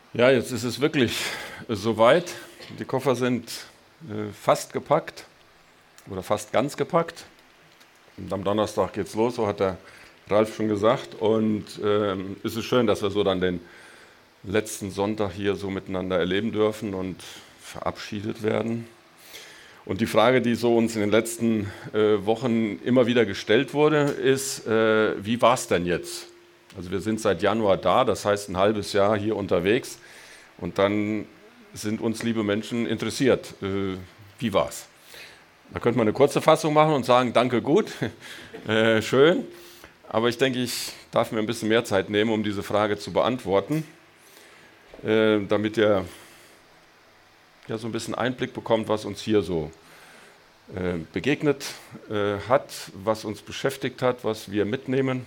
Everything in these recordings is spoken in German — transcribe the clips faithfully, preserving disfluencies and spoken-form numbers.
Ja, jetzt ist es wirklich soweit. Die Koffer sind äh, fast gepackt oder fast ganz gepackt. Und am Donnerstag geht's los, so hat der Ralf schon gesagt. Und ähm, es ist schön, dass wir so dann den letzten Sonntag hier so miteinander erleben dürfen und verabschiedet werden. Und die Frage, die so uns in den letzten äh, Wochen immer wieder gestellt wurde, ist, äh, wie war es denn jetzt? Also wir sind seit Januar da, das heißt ein halbes Jahr hier unterwegs. Und dann sind uns liebe Menschen interessiert, äh, wie war's? Da könnte man eine kurze Fassung machen und sagen, danke, gut, äh, schön. Aber ich denke, ich darf mir ein bisschen mehr Zeit nehmen, um diese Frage zu beantworten, äh, damit ihr ja, so ein bisschen Einblick bekommt, was uns hier so äh, begegnet äh, hat, was uns beschäftigt hat, was wir mitnehmen.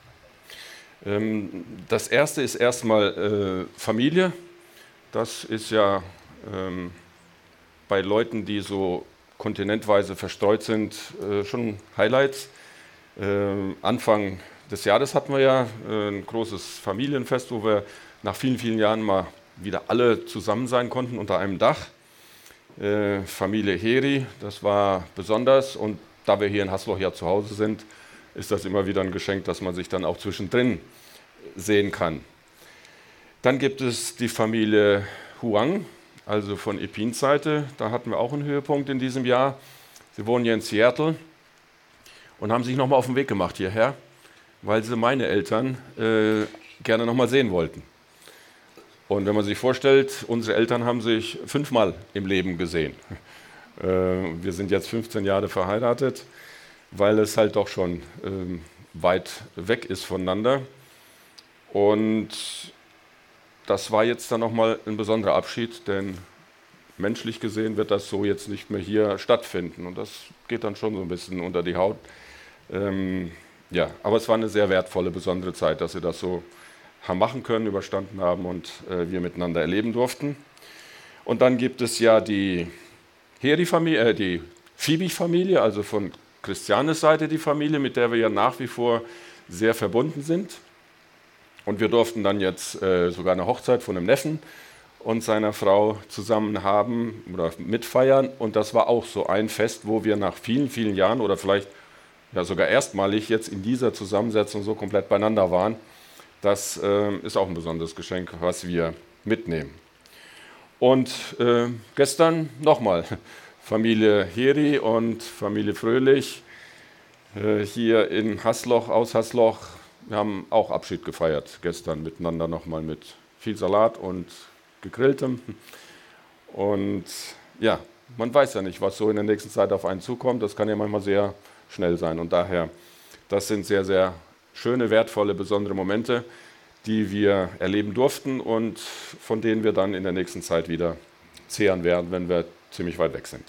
Ähm, das erste ist erstmal äh, Familie. Das ist ja ähm, bei Leuten, die so kontinentweise verstreut sind, äh, schon Highlights. Äh, Anfang des Jahres hatten wir ja äh, ein großes Familienfest, wo wir nach vielen, vielen Jahren mal wieder alle zusammen sein konnten unter einem Dach. Äh, Familie Heri, das war besonders, und da wir hier in Hasloch ja zu Hause sind, ist das immer wieder ein Geschenk, dass man sich dann auch zwischendrin sehen kann. Dann gibt es die Familie Huang, also von Epins Seite. Da hatten wir auch einen Höhepunkt in diesem Jahr. Sie wohnen hier in Seattle und haben sich nochmal auf den Weg gemacht hierher, weil sie meine Eltern äh, gerne nochmal sehen wollten. Und wenn man sich vorstellt, unsere Eltern haben sich fünfmal im Leben gesehen. Äh, wir sind jetzt fünfzehn Jahre verheiratet, weil es halt doch schon äh, weit weg ist voneinander. Und das war jetzt dann nochmal ein besonderer Abschied, denn menschlich gesehen wird das so jetzt nicht mehr hier stattfinden. Und das geht dann schon so ein bisschen unter die Haut. Ähm, ja, aber es war eine sehr wertvolle, besondere Zeit, dass sie das so haben machen können, überstanden haben und äh, wir miteinander erleben durften. Und dann gibt es ja die Heri-Familie, äh, die Fiebig-Familie, also von Christianes Seite die Familie, mit der wir ja nach wie vor sehr verbunden sind. Und wir durften dann jetzt äh, sogar eine Hochzeit von einem Neffen und seiner Frau zusammen haben oder mitfeiern. Und das war auch so ein Fest, wo wir nach vielen, vielen Jahren oder vielleicht ja sogar erstmalig jetzt in dieser Zusammensetzung so komplett beieinander waren. Das äh, ist auch ein besonderes Geschenk, was wir mitnehmen. Und äh, gestern nochmal Familie Heri und Familie Fröhlich äh, hier in Hasloch, aus Hasloch. Wir haben auch Abschied gefeiert gestern miteinander nochmal mit viel Salat und gegrilltem. Und ja, man weiß ja nicht, was so in der nächsten Zeit auf einen zukommt. Das kann ja manchmal sehr schnell sein. Und daher, das sind sehr, sehr schöne, wertvolle, besondere Momente, die wir erleben durften und von denen wir dann in der nächsten Zeit wieder zehren werden, wenn wir ziemlich weit weg sind.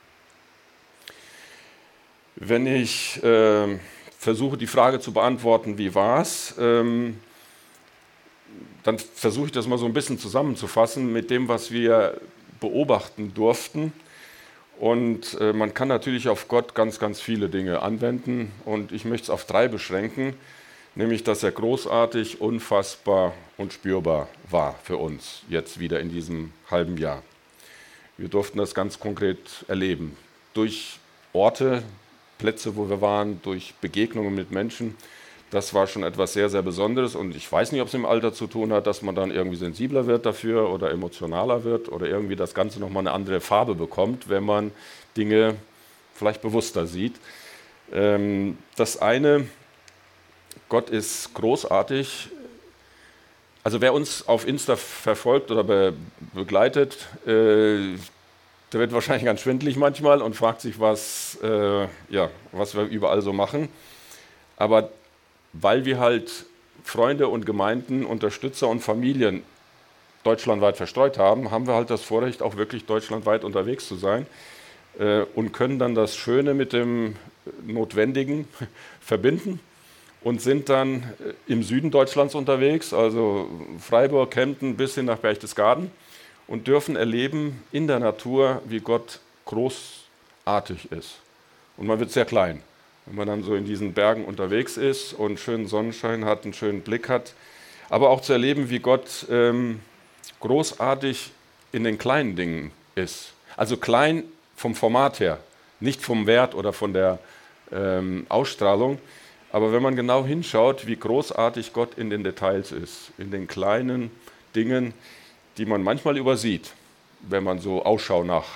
Wenn ich äh, versuche, die Frage zu beantworten, wie war es, ähm, dann versuche ich das mal so ein bisschen zusammenzufassen mit dem, was wir beobachten durften. Und äh, man kann natürlich auf Gott ganz, ganz viele Dinge anwenden und ich möchte es auf drei beschränken, nämlich, dass er großartig, unfassbar und spürbar war für uns, jetzt wieder in diesem halben Jahr. Wir durften das ganz konkret erleben, durch Orte, Plätze, wo wir waren, durch Begegnungen mit Menschen. Das war schon etwas sehr, sehr Besonderes und ich weiß nicht, ob es im Alter zu tun hat, dass man dann irgendwie sensibler wird dafür oder emotionaler wird oder irgendwie das Ganze nochmal eine andere Farbe bekommt, wenn man Dinge vielleicht bewusster sieht. Das eine, Gott ist großartig. Also wer uns auf Insta verfolgt oder be begleitet, äh, der wird wahrscheinlich ganz schwindelig manchmal und fragt sich, was, äh, ja, was wir überall so machen. Aber weil wir halt Freunde und Gemeinden, Unterstützer und Familien deutschlandweit verstreut haben, haben wir halt das Vorrecht, auch wirklich deutschlandweit unterwegs zu sein äh, und können dann das Schöne mit dem Notwendigen verbinden. Und sind dann im Süden Deutschlands unterwegs, also Freiburg, Kempten bis hin nach Berchtesgaden und dürfen erleben in der Natur, wie Gott großartig ist. Und man wird sehr klein, wenn man dann so in diesen Bergen unterwegs ist und schönen Sonnenschein hat, einen schönen Blick hat. Aber auch zu erleben, wie Gott ähm, großartig in den kleinen Dingen ist. Also klein vom Format her, nicht vom Wert oder von der ähm, Ausstrahlung. Aber wenn man genau hinschaut, wie großartig Gott in den Details ist, in den kleinen Dingen, die man manchmal übersieht, wenn man so Ausschau nach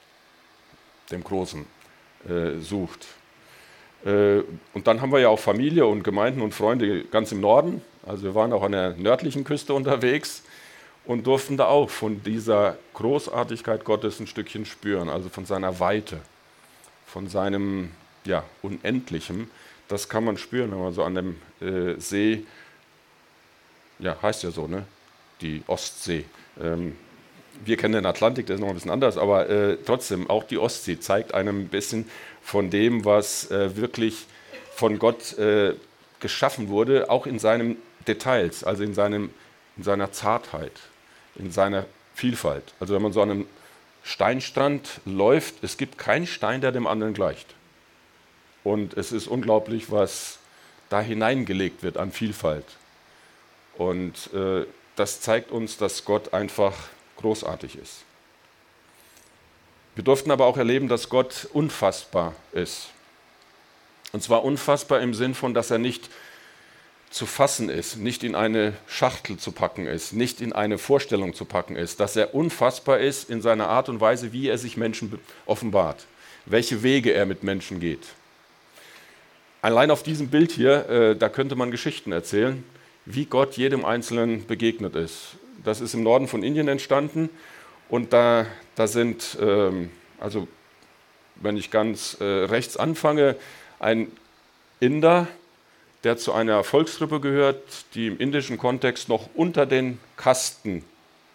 dem Großen äh, sucht. Äh, und dann haben wir ja auch Familie und Gemeinden und Freunde ganz im Norden. Also wir waren auch an der nördlichen Küste unterwegs und durften da auch von dieser Großartigkeit Gottes ein Stückchen spüren, also von seiner Weite, von seinem ja, Unendlichem. Das kann man spüren, wenn man so an dem äh, See, ja, heißt ja so, ne? Die Ostsee. Ähm, wir kennen den Atlantik, der ist noch ein bisschen anders, aber äh, trotzdem, auch die Ostsee zeigt einem ein bisschen von dem, was äh, wirklich von Gott äh, geschaffen wurde, auch in seinen Details, also in, seinem, in seiner Zartheit, in seiner Vielfalt. Also wenn man so an einem Steinstrand läuft, es gibt keinen Stein, der dem anderen gleicht. Und es ist unglaublich, was da hineingelegt wird an Vielfalt. Und äh, das zeigt uns, dass Gott einfach großartig ist. Wir durften aber auch erleben, dass Gott unfassbar ist. Und zwar unfassbar im Sinn von, dass er nicht zu fassen ist, nicht in eine Schachtel zu packen ist, nicht in eine Vorstellung zu packen ist, dass er unfassbar ist in seiner Art und Weise, wie er sich Menschen offenbart, welche Wege er mit Menschen geht. Allein auf diesem Bild hier, äh, da könnte man Geschichten erzählen, wie Gott jedem Einzelnen begegnet ist. Das ist im Norden von Indien entstanden und da, da sind, ähm, also wenn ich ganz äh, rechts anfange, ein Inder, der zu einer Volksgruppe gehört, die im indischen Kontext noch unter den Kasten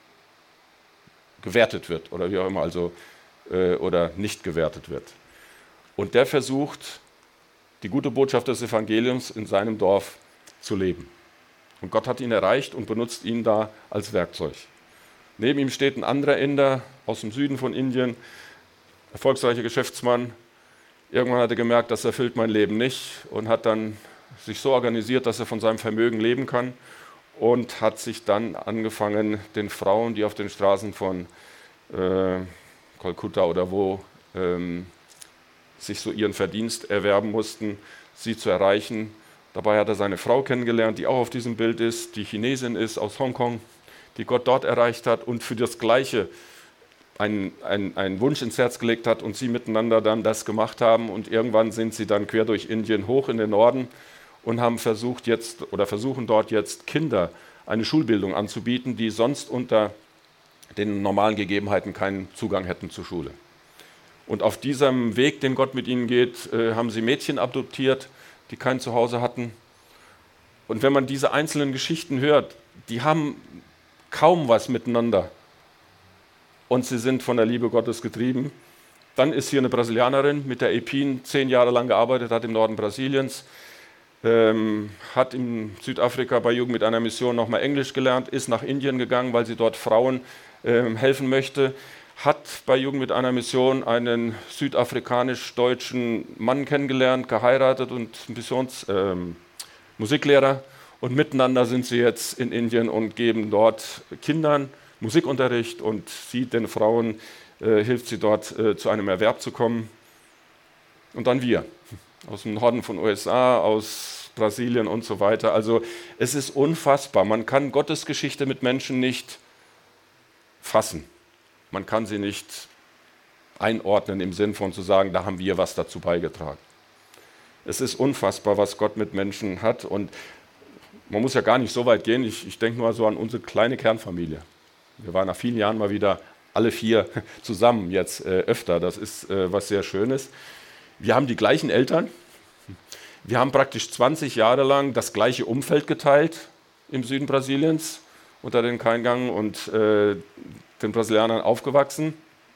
gewertet wird oder wie auch immer, also äh, oder nicht gewertet wird. Und der versucht, die gute Botschaft des Evangeliums in seinem Dorf zu leben. Und Gott hat ihn erreicht und benutzt ihn da als Werkzeug. Neben ihm steht ein anderer Inder aus dem Süden von Indien, erfolgreicher Geschäftsmann. Irgendwann hat er gemerkt, das erfüllt mein Leben nicht und hat dann sich so organisiert, dass er von seinem Vermögen leben kann und hat sich dann angefangen, den Frauen, die auf den Straßen von äh, Kalkutta oder wo ähm, sich so ihren Verdienst erwerben mussten, sie zu erreichen. Dabei hat er seine Frau kennengelernt, die auch auf diesem Bild ist, die Chinesin ist aus Hongkong, die Gott dort erreicht hat und für das Gleiche einen, einen, einen Wunsch ins Herz gelegt hat und sie miteinander dann das gemacht haben. Und irgendwann sind sie dann quer durch Indien hoch in den Norden und haben versucht jetzt oder versuchen dort jetzt Kinder eine Schulbildung anzubieten, die sonst unter den normalen Gegebenheiten keinen Zugang hätten zur Schule. Und auf diesem Weg, den Gott mit ihnen geht, äh, haben sie Mädchen adoptiert, die kein Zuhause hatten. Und wenn man diese einzelnen Geschichten hört, die haben kaum was miteinander. Und sie sind von der Liebe Gottes getrieben. Dann ist hier eine Brasilianerin, mit der Epin zehn Jahre lang gearbeitet hat im Norden Brasiliens, ähm, hat in Südafrika bei Jugend mit einer Mission nochmal Englisch gelernt, ist nach Indien gegangen, weil sie dort Frauen ähm, helfen möchte, hat bei Jugend mit einer Mission einen südafrikanisch-deutschen Mann kennengelernt, geheiratet und Missions, ähm, Musiklehrer. Und miteinander sind sie jetzt in Indien und geben dort Kindern Musikunterricht und sie, den Frauen, äh, hilft sie dort äh, zu einem Erwerb zu kommen. Und dann wir, aus dem Norden von U S A, aus Brasilien und so weiter. Also es ist unfassbar. Man kann Gottes Geschichte mit Menschen nicht fassen. Man kann sie nicht einordnen im Sinn von zu sagen, da haben wir was dazu beigetragen. Es ist unfassbar, was Gott mit Menschen hat und man muss ja gar nicht so weit gehen. Ich, ich denke nur so an unsere kleine Kernfamilie. Wir waren nach vielen Jahren mal wieder alle vier zusammen, jetzt äh, öfter. Das ist äh, was sehr Schönes. Wir haben die gleichen Eltern. Wir haben praktisch zwanzig Jahre lang das gleiche Umfeld geteilt im Süden Brasiliens unter den Kaingang und äh, den Brasilianern aufgewachsen,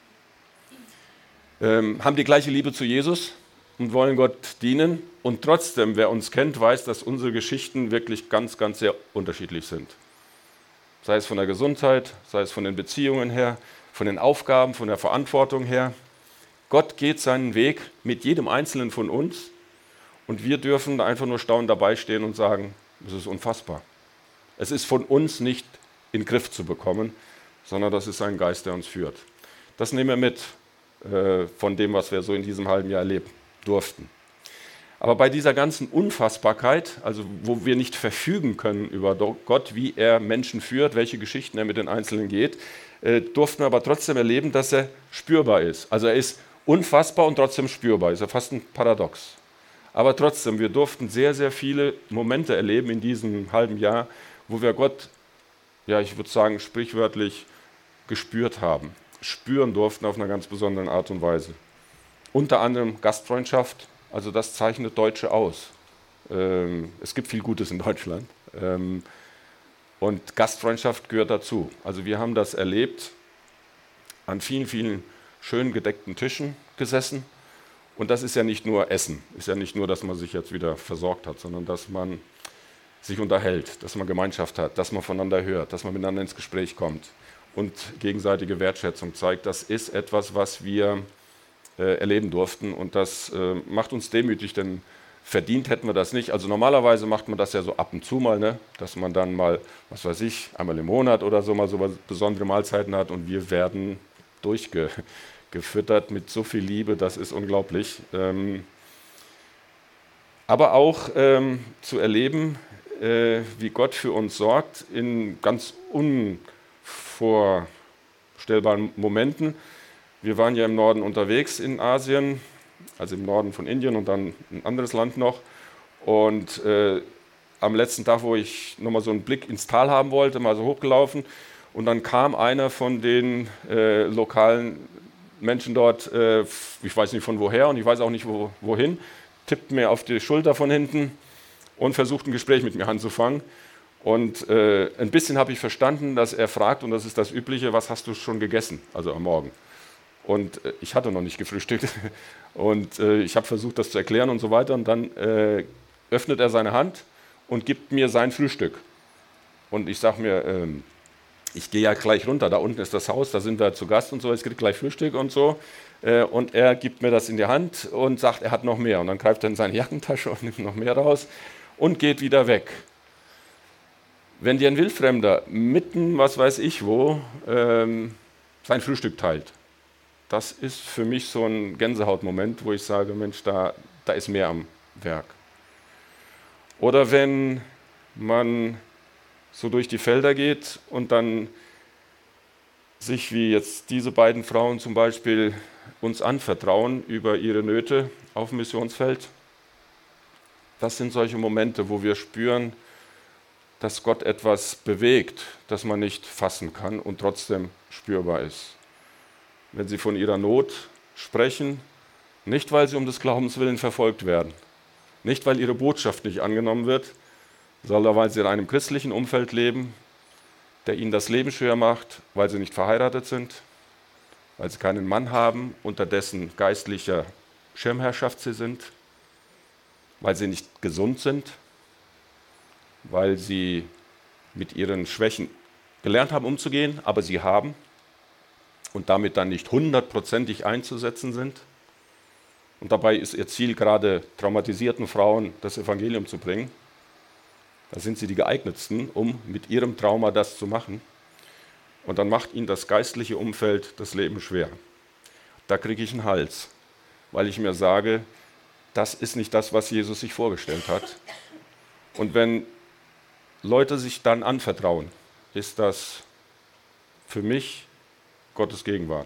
ähm, haben die gleiche Liebe zu Jesus und wollen Gott dienen. Und trotzdem, wer uns kennt, weiß, dass unsere Geschichten wirklich ganz, ganz sehr unterschiedlich sind. Sei es von der Gesundheit, sei es von den Beziehungen her, von den Aufgaben, von der Verantwortung her. Gott geht seinen Weg mit jedem Einzelnen von uns und wir dürfen einfach nur staunend dabei stehen und sagen, das ist unfassbar. Es ist von uns nicht in den Griff zu bekommen, sondern das ist sein Geist, der uns führt. Das nehmen wir mit äh, von dem, was wir so in diesem halben Jahr erleben durften. Aber bei dieser ganzen Unfassbarkeit, also wo wir nicht verfügen können über Gott, wie er Menschen führt, welche Geschichten er mit den Einzelnen geht, äh, durften wir aber trotzdem erleben, dass er spürbar ist. Also er ist unfassbar und trotzdem spürbar. Ist ja fast ein Paradox. Aber trotzdem, wir durften sehr, sehr viele Momente erleben in diesem halben Jahr, wo wir Gott, ja, ich würde sagen, sprichwörtlich gespürt haben, spüren durften auf einer ganz besonderen Art und Weise. Unter anderem Gastfreundschaft, also das zeichnet Deutsche aus. Ähm, es gibt viel Gutes in Deutschland ähm, und Gastfreundschaft gehört dazu. Also wir haben das erlebt, an vielen, vielen schön gedeckten Tischen gesessen. Und das ist ja nicht nur Essen, ist ja nicht nur, dass man sich jetzt wieder versorgt hat, sondern dass man sich unterhält, dass man Gemeinschaft hat, dass man voneinander hört, dass man miteinander ins Gespräch kommt und gegenseitige Wertschätzung zeigt. Das ist etwas, was wir äh, erleben durften und das äh, macht uns demütig, denn verdient hätten wir das nicht. Also normalerweise macht man das ja so ab und zu mal, ne? Dass man dann mal, was weiß ich, einmal im Monat oder so mal so besondere Mahlzeiten hat und wir werden durchge gefüttert mit so viel Liebe, das ist unglaublich. Ähm, aber auch ähm, zu erleben, äh, wie Gott für uns sorgt in ganz unvorstellbaren Momenten. Wir waren ja im Norden unterwegs in Asien, also im Norden von Indien und dann ein anderes Land noch. Und äh, am letzten Tag, wo ich nochmal so einen Blick ins Tal haben wollte, mal so hochgelaufen. Und dann kam einer von den äh, lokalen Menschen dort, äh, ich weiß nicht von woher und ich weiß auch nicht wo, wohin, tippt mir auf die Schulter von hinten und versucht ein Gespräch mit mir anzufangen. Und äh, ein bisschen habe ich verstanden, dass er fragt, und das ist das Übliche, was hast du schon gegessen, also am Morgen. Und äh, ich hatte noch nicht gefrühstückt und äh, ich habe versucht, das zu erklären und so weiter. Und dann äh, öffnet er seine Hand und gibt mir sein Frühstück. Und ich sage mir, ähm, ich gehe ja gleich runter, da unten ist das Haus, da sind wir zu Gast und so, es gibt gleich Frühstück und so. Und er gibt mir das in die Hand und sagt, er hat noch mehr. Und dann greift er in seine Jackentasche und nimmt noch mehr raus und geht wieder weg. Wenn dir ein Wildfremder mitten, was weiß ich wo, ähm, sein Frühstück teilt, das ist für mich so ein Gänsehautmoment, wo ich sage, Mensch, da, da ist mehr am Werk. Oder wenn man so durch die Felder geht und dann sich wie jetzt diese beiden Frauen zum Beispiel uns anvertrauen über ihre Nöte auf dem Missionsfeld. Das sind solche Momente, wo wir spüren, dass Gott etwas bewegt, das man nicht fassen kann und trotzdem spürbar ist. Wenn sie von ihrer Not sprechen, nicht weil sie um des Glaubens willen verfolgt werden, nicht weil ihre Botschaft nicht angenommen wird, sondern weil sie in einem christlichen Umfeld leben, der ihnen das Leben schwer macht, weil sie nicht verheiratet sind, weil sie keinen Mann haben, unter dessen geistlicher Schirmherrschaft sie sind, weil sie nicht gesund sind, weil sie mit ihren Schwächen gelernt haben, umzugehen, aber sie haben und damit dann nicht hundertprozentig einzusetzen sind. Und dabei ist ihr Ziel, gerade traumatisierten Frauen das Evangelium zu bringen. Da sind sie die geeignetsten, um mit ihrem Trauma das zu machen. Und dann macht ihnen das geistliche Umfeld das Leben schwer. Da kriege ich einen Hals, weil ich mir sage, das ist nicht das, was Jesus sich vorgestellt hat. Und wenn Leute sich dann anvertrauen, ist das für mich Gottes Gegenwart.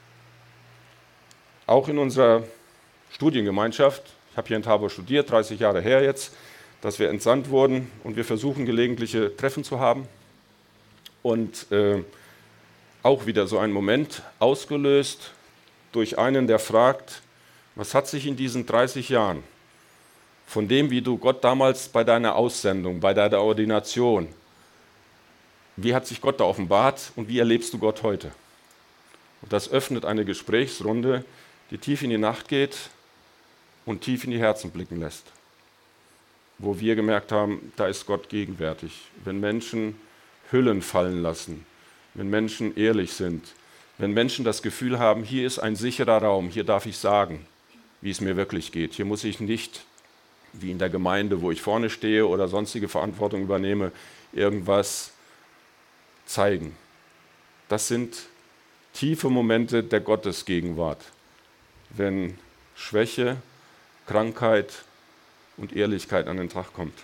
Auch in unserer Studiengemeinschaft, ich habe hier in Tabor studiert, dreißig Jahre her jetzt, dass wir entsandt wurden und wir versuchen, gelegentliche Treffen zu haben. Und äh, auch wieder so ein Moment ausgelöst durch einen, der fragt, was hat sich in diesen dreißig Jahren von dem, wie du Gott damals bei deiner Aussendung, bei deiner Ordination, wie hat sich Gott da offenbart und wie erlebst du Gott heute? Und das öffnet eine Gesprächsrunde, die tief in die Nacht geht und tief in die Herzen blicken lässt. Wo wir gemerkt haben, da ist Gott gegenwärtig. Wenn Menschen Hüllen fallen lassen, wenn Menschen ehrlich sind, wenn Menschen das Gefühl haben, hier ist ein sicherer Raum, hier darf ich sagen, wie es mir wirklich geht. Hier muss ich nicht, wie in der Gemeinde, wo ich vorne stehe oder sonstige Verantwortung übernehme, irgendwas zeigen. das sind tiefe Momente der Gottesgegenwart, wenn Schwäche, Krankheit und Ehrlichkeit an den Tag kommt.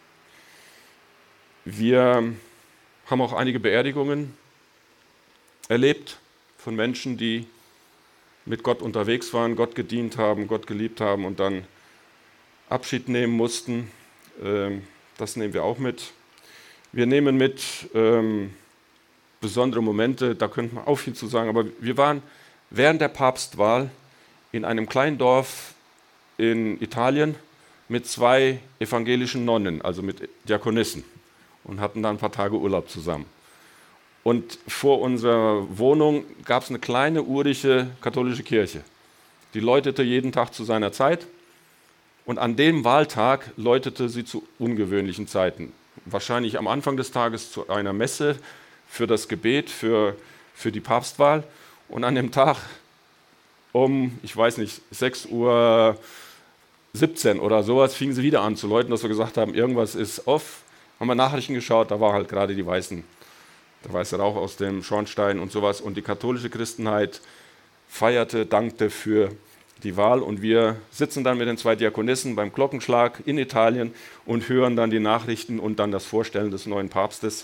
Wir haben auch einige Beerdigungen erlebt von Menschen, die mit Gott unterwegs waren, Gott gedient haben, Gott geliebt haben und dann Abschied nehmen mussten. Das nehmen wir auch mit. Wir nehmen mit ähm, besondere Momente, da könnte man auch viel zu sagen, aber wir waren während der Papstwahl in einem kleinen Dorf in Italien mit zwei evangelischen Nonnen, also mit Diakonissen, und hatten da ein paar Tage Urlaub zusammen. Und vor unserer Wohnung gab es eine kleine urische katholische Kirche. Die läutete jeden Tag zu seiner Zeit und an dem Wahltag läutete sie zu ungewöhnlichen Zeiten. Wahrscheinlich am Anfang des Tages zu einer Messe für das Gebet, für, für die Papstwahl. Und an dem Tag um, ich weiß nicht, sechs Uhr siebzehn oder sowas, fingen sie wieder an zu läuten, dass wir gesagt haben, irgendwas ist off. Haben wir Nachrichten geschaut, da war halt gerade die weißen, der weiße Rauch aus dem Schornstein und sowas. Und die katholische Christenheit feierte, dankte für die Wahl. Und wir sitzen dann mit den zwei Diakonissen beim Glockenschlag in Italien und hören dann die Nachrichten und dann das Vorstellen des neuen Papstes.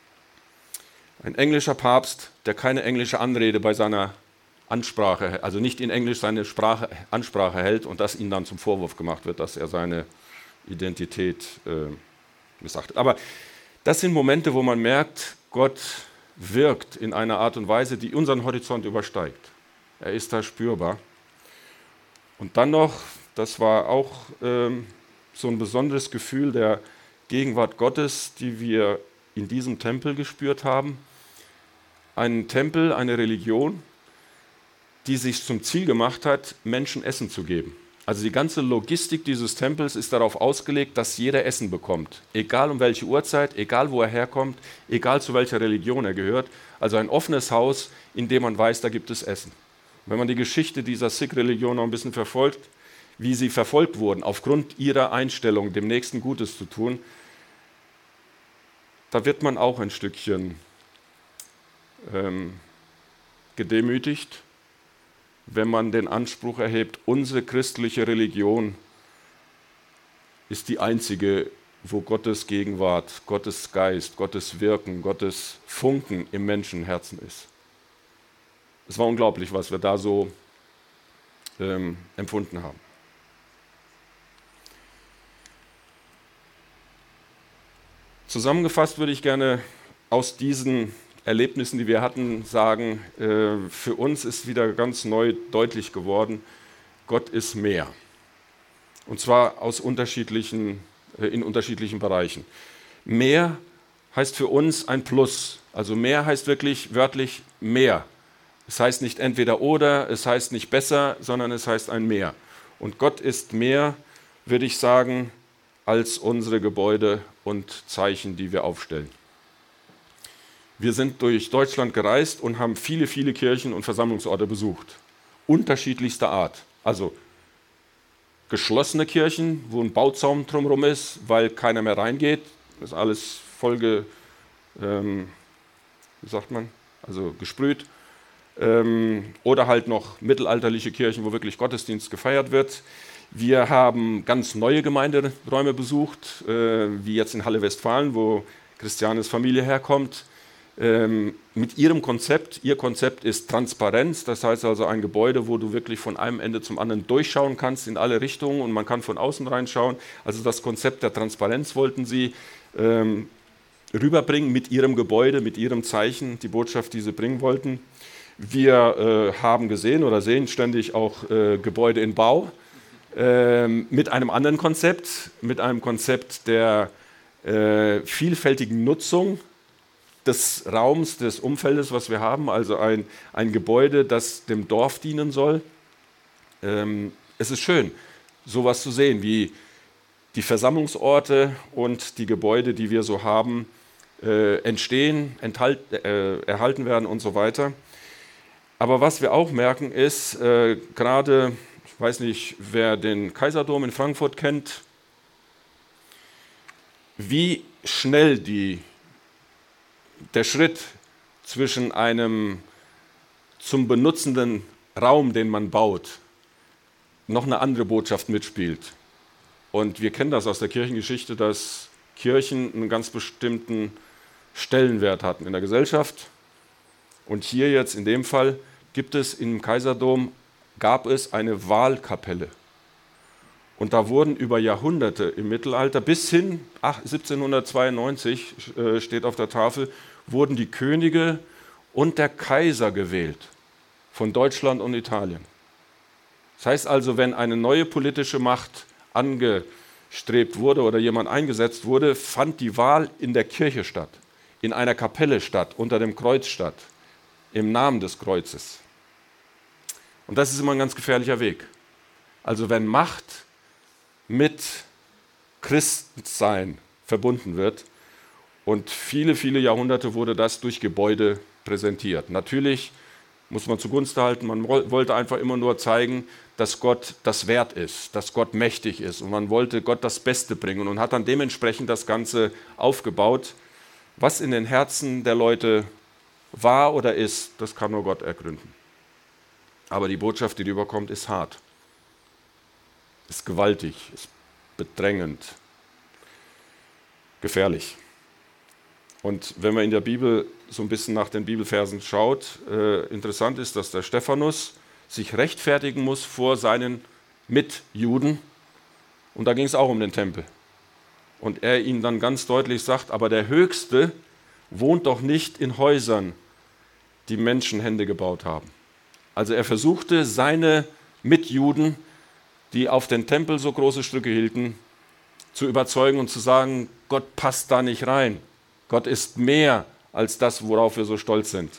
Ein englischer Papst, der keine englische Anrede bei seiner Ansprache, also nicht in Englisch seine Sprache, Ansprache hält und das ihm dann zum Vorwurf gemacht wird, dass er seine Identität äh, missachtet. Aber das sind Momente, wo man merkt, Gott wirkt in einer Art und Weise, die unseren Horizont übersteigt. Er ist da spürbar. Und dann noch, das war auch ähm, so ein besonderes Gefühl der Gegenwart Gottes, die wir in diesem Tempel gespürt haben. Ein Tempel, eine Religion, die sich zum Ziel gemacht hat, Menschen Essen zu geben. Also die ganze Logistik dieses Tempels ist darauf ausgelegt, dass jeder Essen bekommt. Egal um welche Uhrzeit, egal wo er herkommt, egal zu welcher Religion er gehört. Also ein offenes Haus, in dem man weiß, da gibt es Essen. Und wenn man die Geschichte dieser Sikh-Religion noch ein bisschen verfolgt, wie sie verfolgt wurden, aufgrund ihrer Einstellung, dem Nächsten Gutes zu tun, da wird man auch ein Stückchen ähm, gedemütigt, wenn man den Anspruch erhebt, unsere christliche Religion ist die einzige, wo Gottes Gegenwart, Gottes Geist, Gottes Wirken, Gottes Funken im Menschenherzen ist. Es war unglaublich, was wir da so ähm, empfunden haben. Zusammengefasst würde ich gerne aus diesen Erlebnissen, die wir hatten, sagen, äh, für uns ist wieder ganz neu deutlich geworden, Gott ist mehr. Und zwar aus unterschiedlichen, äh, in unterschiedlichen Bereichen. Mehr heißt für uns ein Plus. Also mehr heißt wirklich wörtlich mehr. Es heißt nicht entweder oder, es heißt nicht besser, sondern es heißt ein Mehr. Und Gott ist mehr, würde ich sagen, als unsere Gebäude und Zeichen, die wir aufstellen. Wir sind durch Deutschland gereist und haben viele, viele Kirchen und Versammlungsorte besucht. Unterschiedlichster Art. Also geschlossene Kirchen, wo ein Bauzaun drumherum ist, weil keiner mehr reingeht. Das ist alles voll, ge, ähm, wie sagt man, also gesprüht. Ähm, oder halt noch mittelalterliche Kirchen, wo wirklich Gottesdienst gefeiert wird. Wir haben ganz neue Gemeinderäume besucht, äh, wie jetzt in Halle Westfalen, wo Christianes Familie herkommt. Ähm, mit ihrem Konzept, ihr Konzept ist Transparenz, das heißt also ein Gebäude, wo du wirklich von einem Ende zum anderen durchschauen kannst in alle Richtungen und man kann von außen reinschauen. Also das Konzept der Transparenz wollten sie ähm, rüberbringen mit ihrem Gebäude, mit ihrem Zeichen, die Botschaft, die sie bringen wollten. Wir äh, haben gesehen oder sehen ständig auch äh, Gebäude in Bau äh, mit einem anderen Konzept, mit einem Konzept der äh, vielfältigen Nutzung des Raums, des Umfeldes, was wir haben, also ein, ein Gebäude, das dem Dorf dienen soll. Ähm, es ist schön, sowas zu sehen, wie die Versammlungsorte und die Gebäude, die wir so haben, äh, entstehen, enthalt, äh, erhalten werden und so weiter. Aber was wir auch merken ist, äh, gerade, ich weiß nicht, wer den Kaiserdom in Frankfurt kennt, wie schnell die der Schritt zwischen einem zum benutzenden Raum, den man baut, noch eine andere Botschaft mitspielt. Und wir kennen das aus der Kirchengeschichte, dass Kirchen einen ganz bestimmten Stellenwert hatten in der Gesellschaft. Und hier jetzt in dem Fall gibt es im Kaiserdom, gab es eine Wahlkapelle. Und da wurden über Jahrhunderte im Mittelalter bis hin, ach, siebzehnhundertzweiundneunzig äh, steht auf der Tafel, wurden die Könige und der Kaiser gewählt von Deutschland und Italien. Das heißt also, wenn eine neue politische Macht angestrebt wurde oder jemand eingesetzt wurde, fand die Wahl in der Kirche statt, in einer Kapelle statt, unter dem Kreuz statt, im Namen des Kreuzes. Und das ist immer ein ganz gefährlicher Weg. Also wenn Macht mit Christsein verbunden wird, und viele, viele Jahrhunderte wurde das durch Gebäude präsentiert. Natürlich muss man zugunsten halten, man wollte einfach immer nur zeigen, dass Gott das wert ist, dass Gott mächtig ist, und man wollte Gott das Beste bringen und hat dann dementsprechend das Ganze aufgebaut. Was in den Herzen der Leute war oder ist, das kann nur Gott ergründen. Aber die Botschaft, die rüberkommt, ist hart, ist gewaltig, ist bedrängend, gefährlich. Und wenn man in der Bibel so ein bisschen nach den Bibelversen schaut, äh, interessant ist, dass der Stephanus sich rechtfertigen muss vor seinen Mitjuden. Und da ging es auch um den Tempel. Und er ihnen dann ganz deutlich sagt, aber der Höchste wohnt doch nicht in Häusern, die Menschenhände gebaut haben. Also er versuchte, seine Mitjuden, die auf den Tempel so große Stücke hielten, zu überzeugen und zu sagen, Gott passt da nicht rein. Gott ist mehr als das, worauf wir so stolz sind.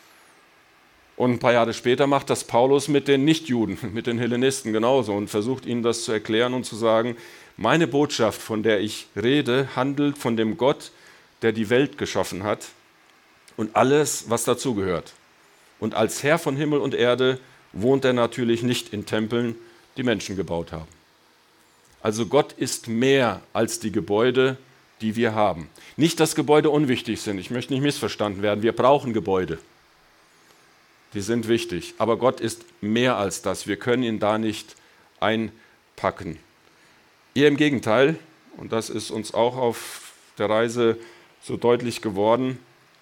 Und ein paar Jahre später macht das Paulus mit den Nichtjuden, mit den Hellenisten genauso und versucht ihnen das zu erklären und zu sagen, meine Botschaft, von der ich rede, handelt von dem Gott, der die Welt geschaffen hat und alles, was dazugehört. Und als Herr von Himmel und Erde wohnt er natürlich nicht in Tempeln, die Menschen gebaut haben. Also Gott ist mehr als die Gebäude, die wir haben. Nicht, dass Gebäude unwichtig sind, ich möchte nicht missverstanden werden, wir brauchen Gebäude. Die sind wichtig, aber Gott ist mehr als das, wir können ihn da nicht einpacken. Eher im Gegenteil, und das ist uns auch auf der Reise so deutlich geworden,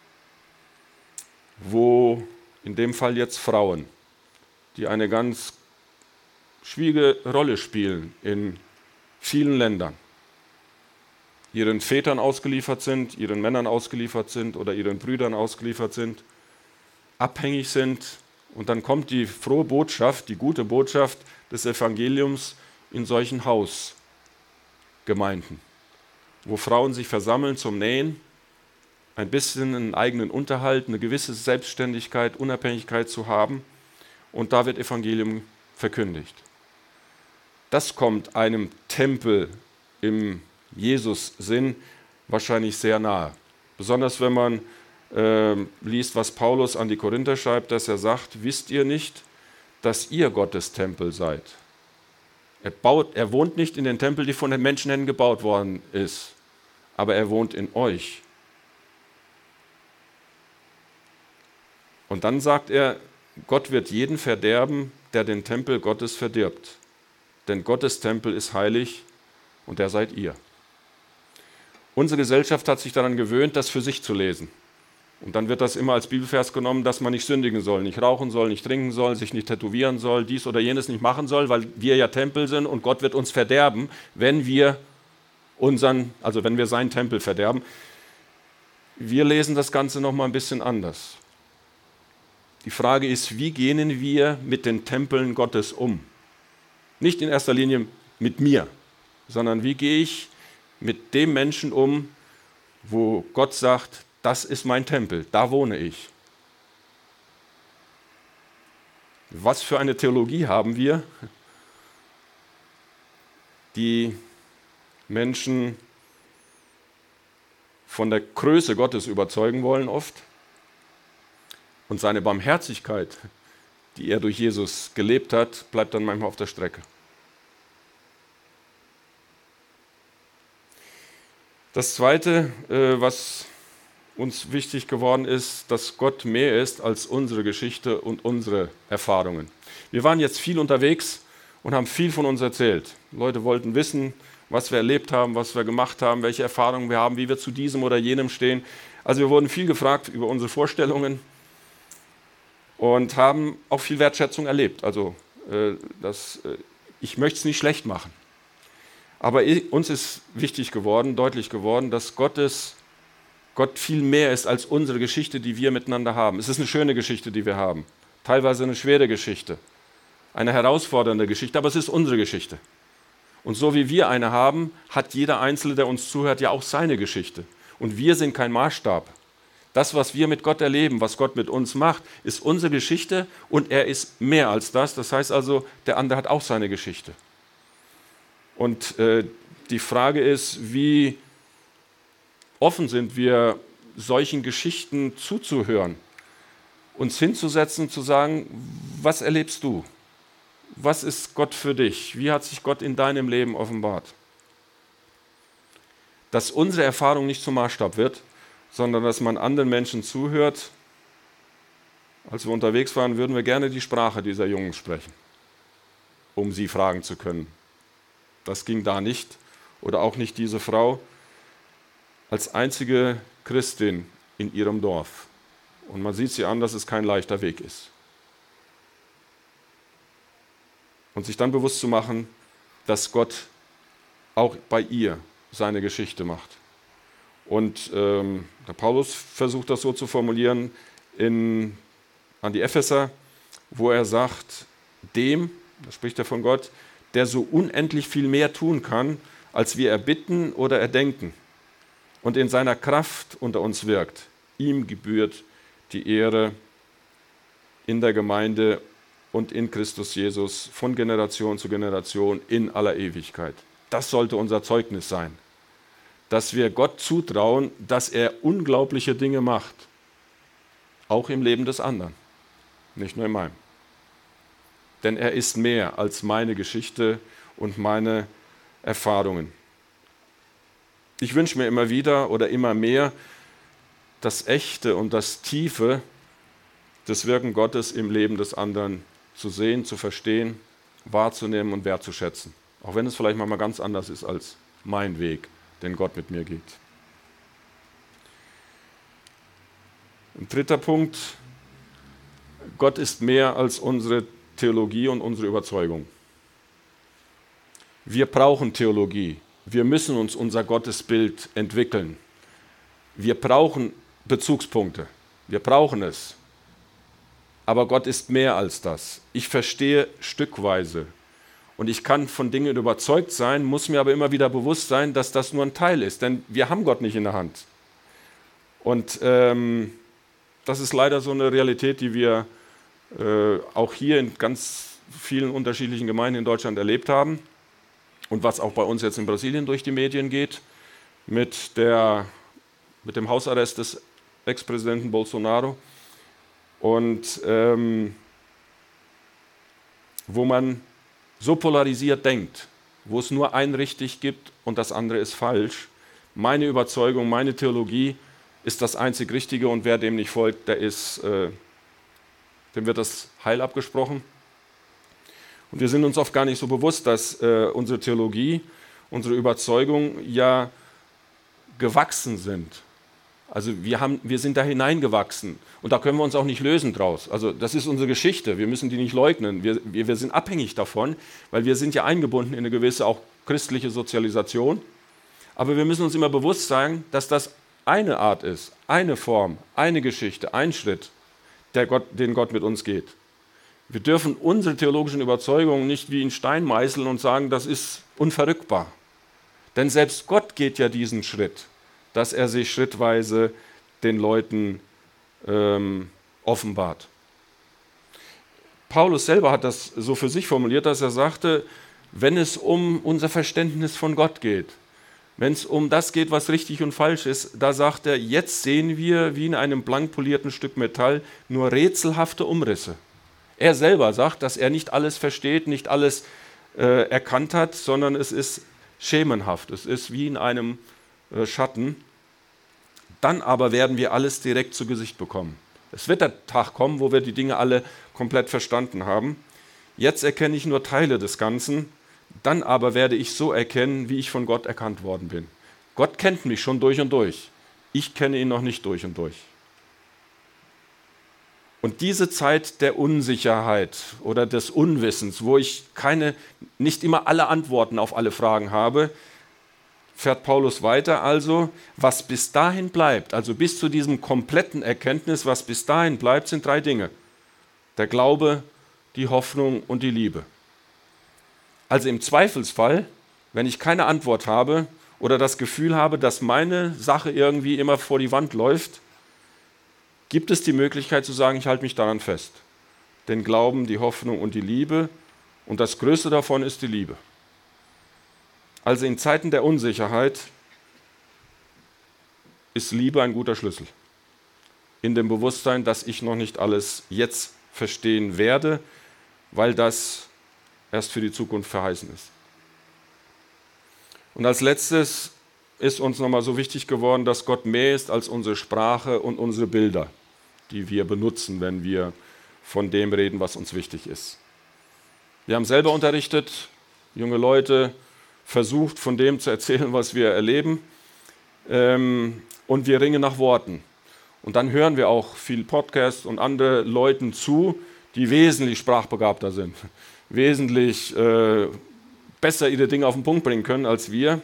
wo in dem Fall jetzt Frauen, die eine ganz schwierige Rolle spielen in vielen Ländern, ihren Vätern ausgeliefert sind, ihren Männern ausgeliefert sind oder ihren Brüdern ausgeliefert sind, abhängig sind. Und dann kommt die frohe Botschaft, die gute Botschaft des Evangeliums in solchen Hausgemeinden, wo Frauen sich versammeln zum Nähen, ein bisschen einen eigenen Unterhalt, eine gewisse Selbstständigkeit, Unabhängigkeit zu haben. Und da wird Evangelium verkündigt. Das kommt einem Tempel im Jesus-Sinn wahrscheinlich sehr nahe. Besonders wenn man äh, liest, was Paulus an die Korinther schreibt, dass er sagt, wisst ihr nicht, dass ihr Gottes Tempel seid? Er, baut, er wohnt nicht in den Tempel, die von den Menschenhänden gebaut worden ist, aber er wohnt in euch. Und dann sagt er, Gott wird jeden verderben, der den Tempel Gottes verdirbt. Denn Gottes Tempel ist heilig und der seid ihr. Unsere Gesellschaft hat sich daran gewöhnt, das für sich zu lesen. Und dann wird das immer als Bibelvers genommen, dass man nicht sündigen soll, nicht rauchen soll, nicht trinken soll, sich nicht tätowieren soll, dies oder jenes nicht machen soll, weil wir ja Tempel sind und Gott wird uns verderben, wenn wir unseren, also wenn wir seinen Tempel verderben. Wir lesen das Ganze noch mal ein bisschen anders. Die Frage ist, wie gehen wir mit den Tempeln Gottes um? Nicht in erster Linie mit mir, sondern wie gehe ich mit dem Menschen um, wo Gott sagt, das ist mein Tempel, da wohne ich. Was für eine Theologie haben wir, die Menschen von der Größe Gottes überzeugen wollen oft und seine Barmherzigkeit, die er durch Jesus gelebt hat, bleibt dann manchmal auf der Strecke. Das Zweite, was uns wichtig geworden ist, dass Gott mehr ist als unsere Geschichte und unsere Erfahrungen. Wir waren jetzt viel unterwegs und haben viel von uns erzählt. Leute wollten wissen, was wir erlebt haben, was wir gemacht haben, welche Erfahrungen wir haben, wie wir zu diesem oder jenem stehen. Also wir wurden viel gefragt über unsere Vorstellungen und haben auch viel Wertschätzung erlebt. Also äh, das, äh, ich möchte es nicht schlecht machen. Aber uns ist wichtig geworden, deutlich geworden, dass Gottes, Gott viel mehr ist als unsere Geschichte, die wir miteinander haben. Es ist eine schöne Geschichte, die wir haben. Teilweise eine schwere Geschichte, eine herausfordernde Geschichte, aber es ist unsere Geschichte. Und so wie wir eine haben, hat jeder Einzelne, der uns zuhört, ja auch seine Geschichte. Und wir sind kein Maßstab. Das, was wir mit Gott erleben, was Gott mit uns macht, ist unsere Geschichte und er ist mehr als das. Das heißt also, der andere hat auch seine Geschichte. Und äh, die Frage ist, wie offen sind wir, solchen Geschichten zuzuhören, uns hinzusetzen, zu sagen, was erlebst du? Was ist Gott für dich? Wie hat sich Gott in deinem Leben offenbart? Dass unsere Erfahrung nicht zum Maßstab wird, sondern dass man anderen Menschen zuhört. Als wir unterwegs waren, würden wir gerne die Sprache dieser Jungen sprechen, um sie fragen zu können. Das ging da nicht. Oder auch nicht diese Frau als einzige Christin in ihrem Dorf. Und man sieht sie an, dass es kein leichter Weg ist. Und sich dann bewusst zu machen, dass Gott auch bei ihr seine Geschichte macht. Und ähm, der Paulus versucht das so zu formulieren in, an die Epheser, wo er sagt, dem, da spricht er von Gott, der so unendlich viel mehr tun kann, als wir erbitten oder erdenken und in seiner Kraft unter uns wirkt. Ihm gebührt die Ehre in der Gemeinde und in Christus Jesus von Generation zu Generation in aller Ewigkeit. Das sollte unser Zeugnis sein, dass wir Gott zutrauen, dass er unglaubliche Dinge macht, auch im Leben des anderen, nicht nur in meinem. Denn er ist mehr als meine Geschichte und meine Erfahrungen. Ich wünsche mir immer wieder oder immer mehr das Echte und das Tiefe des Wirken Gottes im Leben des anderen zu sehen, zu verstehen, wahrzunehmen und wertzuschätzen. Auch wenn es vielleicht manchmal ganz anders ist als mein Weg, den Gott mit mir geht. Ein dritter Punkt, Gott ist mehr als unsere Theologie und unsere Überzeugung. Wir brauchen Theologie. Wir müssen uns unser Gottesbild entwickeln. Wir brauchen Bezugspunkte. Wir brauchen es. Aber Gott ist mehr als das. Ich verstehe stückweise. Und ich kann von Dingen überzeugt sein, muss mir aber immer wieder bewusst sein, dass das nur ein Teil ist. Denn wir haben Gott nicht in der Hand. Und ähm, das ist leider so eine Realität, die wir äh, auch hier in ganz vielen unterschiedlichen Gemeinden in Deutschland erlebt haben. Und was auch bei uns jetzt in Brasilien durch die Medien geht, mit, der, mit dem Hausarrest des Ex-Präsidenten Bolsonaro. Und ähm, wo man so polarisiert denkt, wo es nur ein richtig gibt und das andere ist falsch. Meine Überzeugung, meine Theologie ist das einzig Richtige und wer dem nicht folgt, der ist, äh, dem wird das Heil abgesprochen. Und wir sind uns oft gar nicht so bewusst, dass äh, unsere Theologie, unsere Überzeugung ja gewachsen sind. Also wir, haben, wir sind da hineingewachsen und da können wir uns auch nicht lösen draus. Also das ist unsere Geschichte, wir müssen die nicht leugnen. Wir, wir, wir sind abhängig davon, weil wir sind ja eingebunden in eine gewisse auch christliche Sozialisation. Aber wir müssen uns immer bewusst sein, dass das eine Art ist, eine Form, eine Geschichte, ein Schritt, der Gott, den Gott mit uns geht. Wir dürfen unsere theologischen Überzeugungen nicht wie in Stein meißeln und sagen, das ist unverrückbar. Denn selbst Gott geht ja diesen Schritt, dass er sich schrittweise den Leuten ähm, offenbart. Paulus selber hat das so für sich formuliert, dass er sagte, wenn es um unser Verständnis von Gott geht, wenn es um das geht, was richtig und falsch ist, da sagt er, jetzt sehen wir wie in einem blank polierten Stück Metall nur rätselhafte Umrisse. Er selber sagt, dass er nicht alles versteht, nicht alles äh, erkannt hat, sondern es ist schemenhaft, es ist wie in einem Schatten. Dann aber werden wir alles direkt zu Gesicht bekommen. Es wird der Tag kommen, wo wir die Dinge alle komplett verstanden haben. Jetzt erkenne ich nur Teile des Ganzen, dann aber werde ich so erkennen, wie ich von Gott erkannt worden bin. Gott kennt mich schon durch und durch. Ich kenne ihn noch nicht durch und durch. Und diese Zeit der Unsicherheit oder des Unwissens, wo ich keine, nicht immer alle Antworten auf alle Fragen habe, fährt Paulus weiter, also was bis dahin bleibt, also bis zu diesem kompletten Erkenntnis, was bis dahin bleibt, sind drei Dinge. Der Glaube, die Hoffnung und die Liebe. Also im Zweifelsfall, wenn ich keine Antwort habe oder das Gefühl habe, dass meine Sache irgendwie immer vor die Wand läuft, gibt es die Möglichkeit zu sagen, ich halte mich daran fest. Den Glauben, die Hoffnung und die Liebe. Und das Größte davon ist die Liebe. Also in Zeiten der Unsicherheit ist Liebe ein guter Schlüssel. In dem Bewusstsein, dass ich noch nicht alles jetzt verstehen werde, weil das erst für die Zukunft verheißen ist. Und als letztes ist uns nochmal so wichtig geworden, dass Gott mehr ist als unsere Sprache und unsere Bilder, die wir benutzen, wenn wir von dem reden, was uns wichtig ist. Wir haben selber unterrichtet, junge Leute, versucht, von dem zu erzählen, was wir erleben, ähm, und wir ringen nach Worten. Und dann hören wir auch viel Podcasts und andere Leuten zu, die wesentlich sprachbegabter sind, wesentlich äh, besser ihre Dinge auf den Punkt bringen können als wir.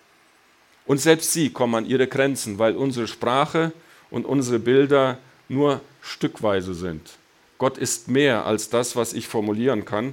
Und selbst sie kommen an ihre Grenzen, weil unsere Sprache und unsere Bilder nur stückweise sind. Gott ist mehr als das, was ich formulieren kann.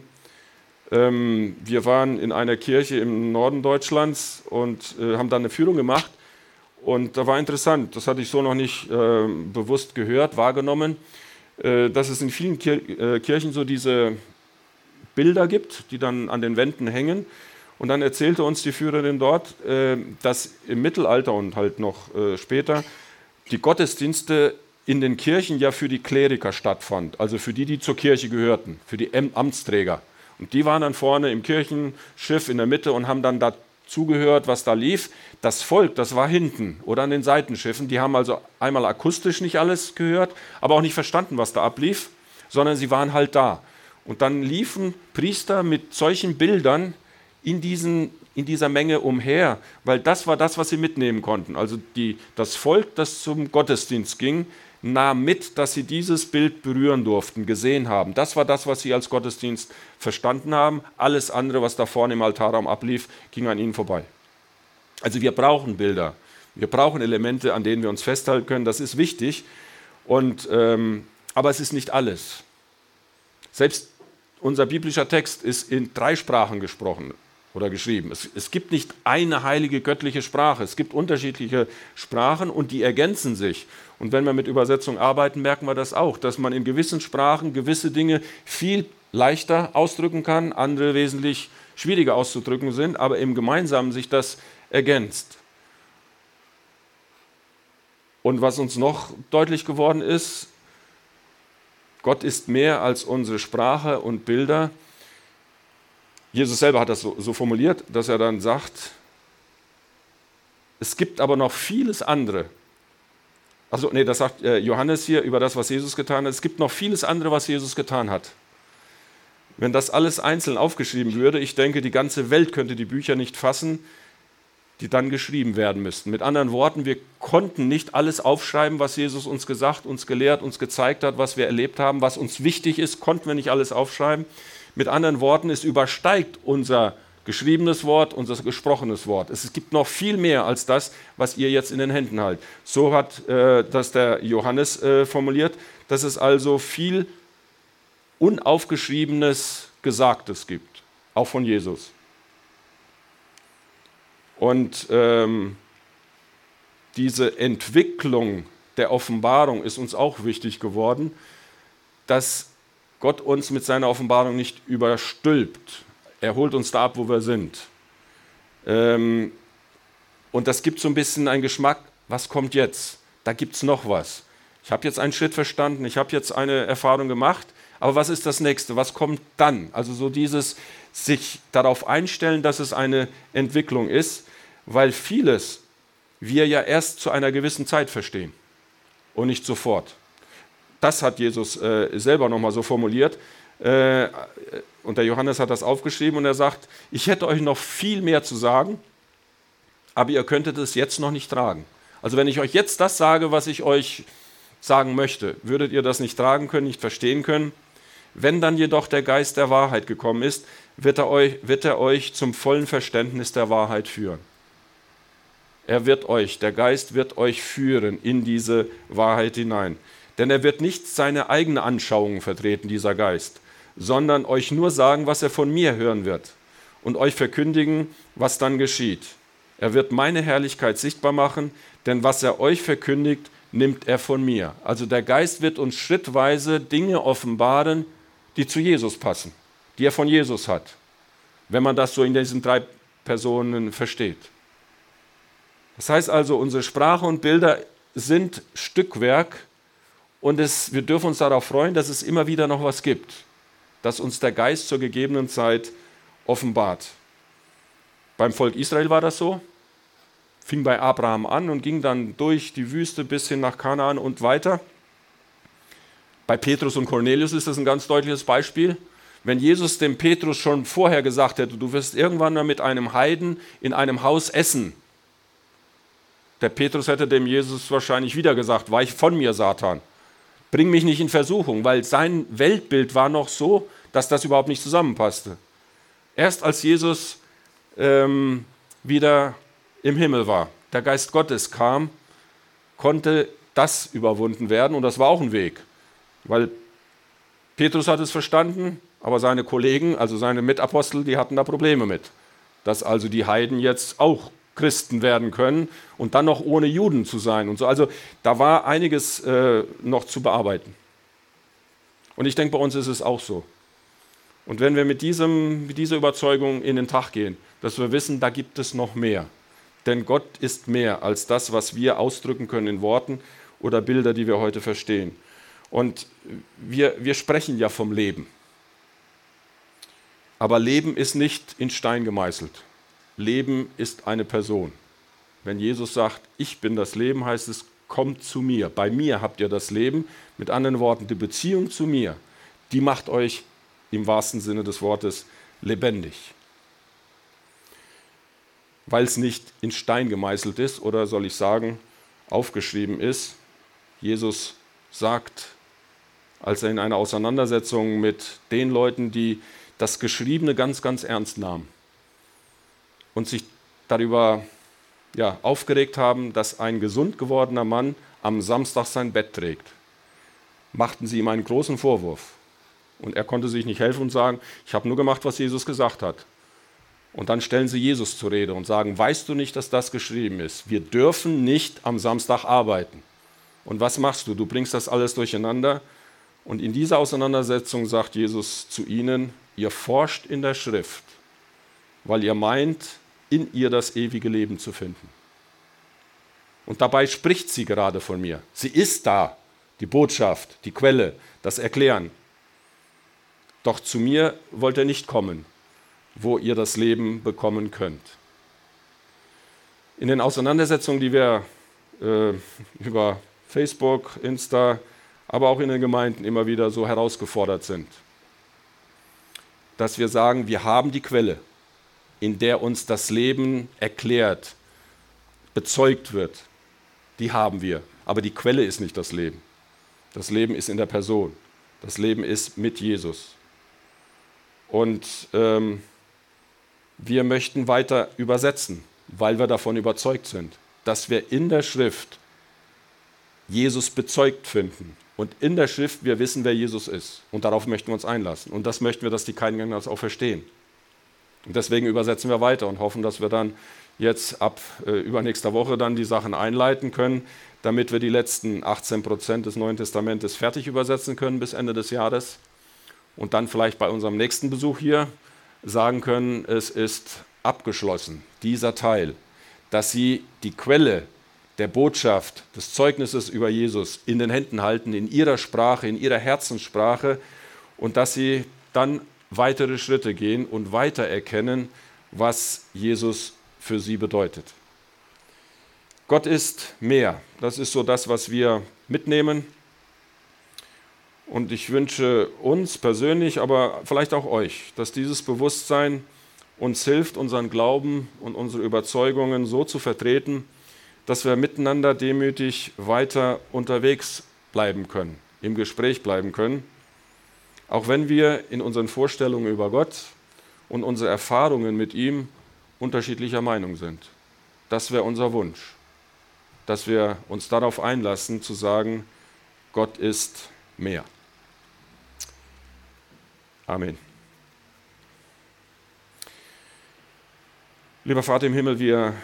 Ähm, wir waren in einer Kirche im Norden Deutschlands und äh, haben dann eine Führung gemacht. Und da war interessant, das hatte ich so noch nicht äh, bewusst gehört, wahrgenommen, äh, dass es in vielen Kir- äh, Kirchen so diese Bilder gibt, die dann an den Wänden hängen. Und dann erzählte uns die Führerin dort, äh, dass im Mittelalter und halt noch äh, später die Gottesdienste in den Kirchen ja für die Kleriker stattfand, also für die, die zur Kirche gehörten, für die Amtsträger. Und die waren dann vorne im Kirchenschiff in der Mitte und haben dann da zugehört, was da lief. Das Volk, das war hinten oder an den Seitenschiffen. Die haben also einmal akustisch nicht alles gehört, aber auch nicht verstanden, was da ablief, sondern sie waren halt da. Und dann liefen Priester mit solchen Bildern in, diesen, in dieser Menge umher, weil das war das, was sie mitnehmen konnten. Also die, das Volk, das zum Gottesdienst ging, nahm mit, dass sie dieses Bild berühren durften, gesehen haben. Das war das, was sie als Gottesdienst verstanden haben. Alles andere, was da vorne im Altarraum ablief, ging an ihnen vorbei. Also wir brauchen Bilder. Wir brauchen Elemente, an denen wir uns festhalten können. Das ist wichtig. Und, ähm, aber es ist nicht alles. Selbst unser biblischer Text ist in drei Sprachen gesprochen oder geschrieben. Es, es gibt nicht eine heilige göttliche Sprache. Es gibt unterschiedliche Sprachen und die ergänzen sich. Und wenn wir mit Übersetzung arbeiten, merken wir das auch, dass man in gewissen Sprachen gewisse Dinge viel leichter ausdrücken kann, andere wesentlich schwieriger auszudrücken sind, aber im Gemeinsamen sich das ergänzt. Und was uns noch deutlich geworden ist, Gott ist mehr als unsere Sprache und Bilder. Jesus selber hat das so, so formuliert, dass er dann sagt, es gibt aber noch vieles andere. Also nee, das sagt äh, Johannes hier über das, was Jesus getan hat. Es gibt noch vieles andere, was Jesus getan hat. Wenn das alles einzeln aufgeschrieben würde, ich denke, die ganze Welt könnte die Bücher nicht fassen, die dann geschrieben werden müssten. Mit anderen Worten, wir konnten nicht alles aufschreiben, was Jesus uns gesagt, uns gelehrt, uns gezeigt hat, was wir erlebt haben, was uns wichtig ist, konnten wir nicht alles aufschreiben. Mit anderen Worten, es übersteigt unser geschriebenes Wort, unser gesprochenes Wort. Es gibt noch viel mehr als das, was ihr jetzt in den Händen haltet. So hat äh, das der Johannes äh, formuliert, dass es also viel Unaufgeschriebenes Gesagtes gibt, auch von Jesus. Und ähm, diese Entwicklung der Offenbarung ist uns auch wichtig geworden, dass Gott uns mit seiner Offenbarung nicht überstülpt. Er holt uns da ab, wo wir sind. Ähm, und das gibt so ein bisschen einen Geschmack, was kommt jetzt? Da gibt es noch was. Ich habe jetzt einen Schritt verstanden, ich habe jetzt eine Erfahrung gemacht, aber was ist das Nächste? Was kommt dann? Also so dieses sich darauf einstellen, dass es eine Entwicklung ist, weil vieles wir ja erst zu einer gewissen Zeit verstehen und nicht sofort. Das hat Jesus äh, selber nochmal so formuliert. Äh, und der Johannes hat das aufgeschrieben und er sagt, ich hätte euch noch viel mehr zu sagen, aber ihr könntet es jetzt noch nicht tragen. Also wenn ich euch jetzt das sage, was ich euch sagen möchte, würdet ihr das nicht tragen können, nicht verstehen können. Wenn dann jedoch der Geist der Wahrheit gekommen ist, wird er euch, wird er euch zum vollen Verständnis der Wahrheit führen. Er wird euch, der Geist wird euch führen in diese Wahrheit hinein. Denn er wird nicht seine eigene Anschauung vertreten, dieser Geist, sondern euch nur sagen, was er von mir hören wird und euch verkündigen, was dann geschieht. Er wird meine Herrlichkeit sichtbar machen, denn was er euch verkündigt, nimmt er von mir. Also der Geist wird uns schrittweise Dinge offenbaren, die zu Jesus passen, die er von Jesus hat, wenn man das so in diesen drei Personen versteht. Das heißt also, unsere Sprache und Bilder sind Stückwerk und es, wir dürfen uns darauf freuen, dass es immer wieder noch was gibt, dass uns der Geist zur gegebenen Zeit offenbart. Beim Volk Israel war das so, fing bei Abraham an und ging dann durch die Wüste bis hin nach Kanaan und weiter. Bei Petrus und Cornelius ist das ein ganz deutliches Beispiel. Wenn Jesus dem Petrus schon vorher gesagt hätte, du wirst irgendwann mal mit einem Heiden in einem Haus essen, der Petrus hätte dem Jesus wahrscheinlich wieder gesagt, weich von mir, Satan, bring mich nicht in Versuchung, weil sein Weltbild war noch so, dass das überhaupt nicht zusammenpasste. Erst als Jesus ähm, wieder im Himmel war, der Geist Gottes kam, konnte das überwunden werden und das war auch ein Weg, weil Petrus hat es verstanden, aber seine Kollegen, also seine Mitapostel, die hatten da Probleme mit, dass also die Heiden jetzt auch Christen werden können und dann noch ohne Juden zu sein und so. Also da war einiges äh, noch zu bearbeiten. Und ich denke, bei uns ist es auch so. Und wenn wir mit, diesem, mit dieser Überzeugung in den Tag gehen, dass wir wissen, da gibt es noch mehr. Denn Gott ist mehr als das, was wir ausdrücken können in Worten oder Bilder, die wir heute verstehen. Und wir, wir sprechen ja vom Leben. Aber Leben ist nicht in Stein gemeißelt. Leben ist eine Person. Wenn Jesus sagt, ich bin das Leben, heißt es, kommt zu mir. Bei mir habt ihr das Leben. Mit anderen Worten, die Beziehung zu mir, die macht euch im wahrsten Sinne des Wortes lebendig. Weil es nicht in Stein gemeißelt ist oder soll ich sagen, aufgeschrieben ist. Jesus sagt, als er in einer Auseinandersetzung mit den Leuten, die das Geschriebene ganz, ganz ernst nahmen und sich darüber ja, aufgeregt haben, dass ein gesund gewordener Mann am Samstag sein Bett trägt, machten sie ihm einen großen Vorwurf. Und er konnte sich nicht helfen und sagen, ich habe nur gemacht, was Jesus gesagt hat. Und dann stellen sie Jesus zur Rede und sagen, weißt du nicht, dass das geschrieben ist? Wir dürfen nicht am Samstag arbeiten. Und was machst du? Du bringst das alles durcheinander. Und in dieser Auseinandersetzung sagt Jesus zu ihnen, ihr forscht in der Schrift, weil ihr meint, in ihr das ewige Leben zu finden. Und dabei spricht sie gerade von mir. Sie ist da, die Botschaft, die Quelle, das Erklären. Doch zu mir wollt ihr nicht kommen, wo ihr das Leben bekommen könnt. In den Auseinandersetzungen, die wir äh, über Facebook, Insta, aber auch in den Gemeinden immer wieder so herausgefordert sind, dass wir sagen, wir haben die Quelle, in der uns das Leben erklärt, bezeugt wird, die haben wir. Aber die Quelle ist nicht das Leben. Das Leben ist in der Person. Das Leben ist mit Jesus. Und ähm, wir möchten weiter übersetzen, weil wir davon überzeugt sind, dass wir in der Schrift Jesus bezeugt finden. Und in der Schrift wir wissen, wer Jesus ist. Und darauf möchten wir uns einlassen. Und das möchten wir, dass die Keingänger das auch verstehen. Und deswegen übersetzen wir weiter und hoffen, dass wir dann jetzt ab äh, übernächster Woche dann die Sachen einleiten können, damit wir die letzten achtzehn Prozent des Neuen Testamentes fertig übersetzen können bis Ende des Jahres. Und dann vielleicht bei unserem nächsten Besuch hier sagen können, es ist abgeschlossen, dieser Teil, dass Sie die Quelle der Botschaft, des Zeugnisses über Jesus in den Händen halten, in Ihrer Sprache, in Ihrer Herzenssprache und dass Sie dann weitere Schritte gehen und weiter erkennen, was Jesus für Sie bedeutet. Gott ist mehr. Das ist so das, was wir mitnehmen. Und ich wünsche uns persönlich, aber vielleicht auch euch, dass dieses Bewusstsein uns hilft, unseren Glauben und unsere Überzeugungen so zu vertreten, dass wir miteinander demütig weiter unterwegs bleiben können, im Gespräch bleiben können, auch wenn wir in unseren Vorstellungen über Gott und unsere Erfahrungen mit ihm unterschiedlicher Meinung sind. Das wäre unser Wunsch, dass wir uns darauf einlassen, zu sagen, Gott ist mehr. Amen. Lieber Vater im Himmel, wir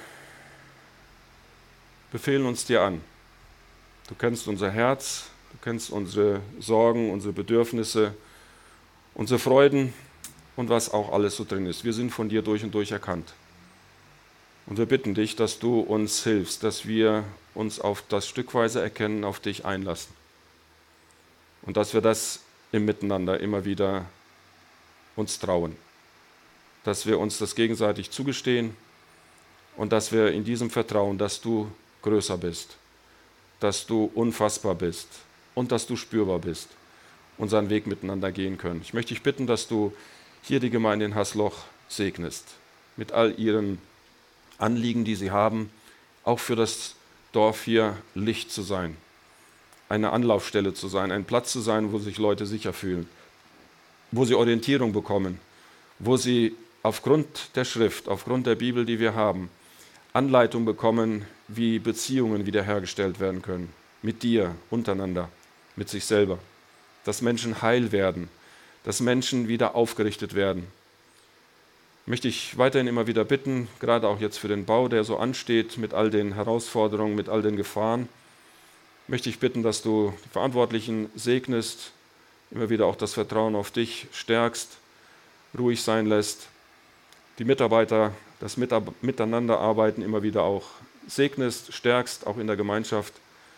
befehlen uns dir an. Du kennst unser Herz, du kennst unsere Sorgen, unsere Bedürfnisse, unsere Freuden und was auch alles so drin ist. Wir sind von dir durch und durch erkannt. Und wir bitten dich, dass du uns hilfst, dass wir uns auf das stückweise Erkennen auf dich einlassen. Und dass wir das im Miteinander immer wieder uns trauen. Dass wir uns das gegenseitig zugestehen und dass wir in diesem Vertrauen, dass du größer bist, dass du unfassbar bist und dass du spürbar bist, unseren Weg miteinander gehen können. Ich möchte dich bitten, dass du hier die Gemeinde in Hasloch segnest, mit all ihren Anliegen, die sie haben, auch für das Dorf hier Licht zu sein, eine Anlaufstelle zu sein, ein Platz zu sein, wo sich Leute sicher fühlen, wo sie Orientierung bekommen, wo sie aufgrund der Schrift, aufgrund der Bibel, die wir haben, Anleitung bekommen, wie Beziehungen wiederhergestellt werden können, mit dir, untereinander, mit sich selber, dass Menschen heil werden, dass Menschen wieder aufgerichtet werden. Möchte ich weiterhin immer wieder bitten, gerade auch jetzt für den Bau, der so ansteht, mit all den Herausforderungen, mit all den Gefahren, möchte ich bitten, dass du die Verantwortlichen segnest, immer wieder auch das Vertrauen auf dich stärkst, ruhig sein lässt, die Mitarbeiter, das Miteinanderarbeiten immer wieder auch segnest, stärkst, auch in der Gemeinschaft.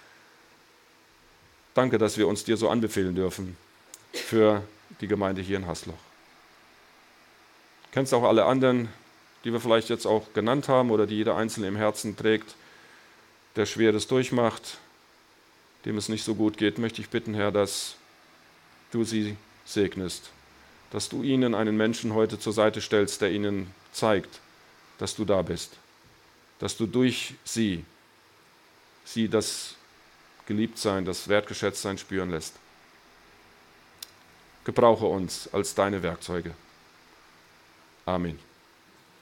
Danke, dass wir uns dir so anbefehlen dürfen für die Gemeinde hier in Hasloch. Du kennst auch alle anderen, die wir vielleicht jetzt auch genannt haben oder die jeder Einzelne im Herzen trägt, der Schweres durchmacht, dem es nicht so gut geht, möchte ich bitten, Herr, dass du sie segnest, dass du ihnen einen Menschen heute zur Seite stellst, der ihnen zeigt, dass du da bist, dass du durch sie, sie das Geliebtsein, das Wertgeschätztsein spüren lässt. Gebrauche uns als deine Werkzeuge. Amen.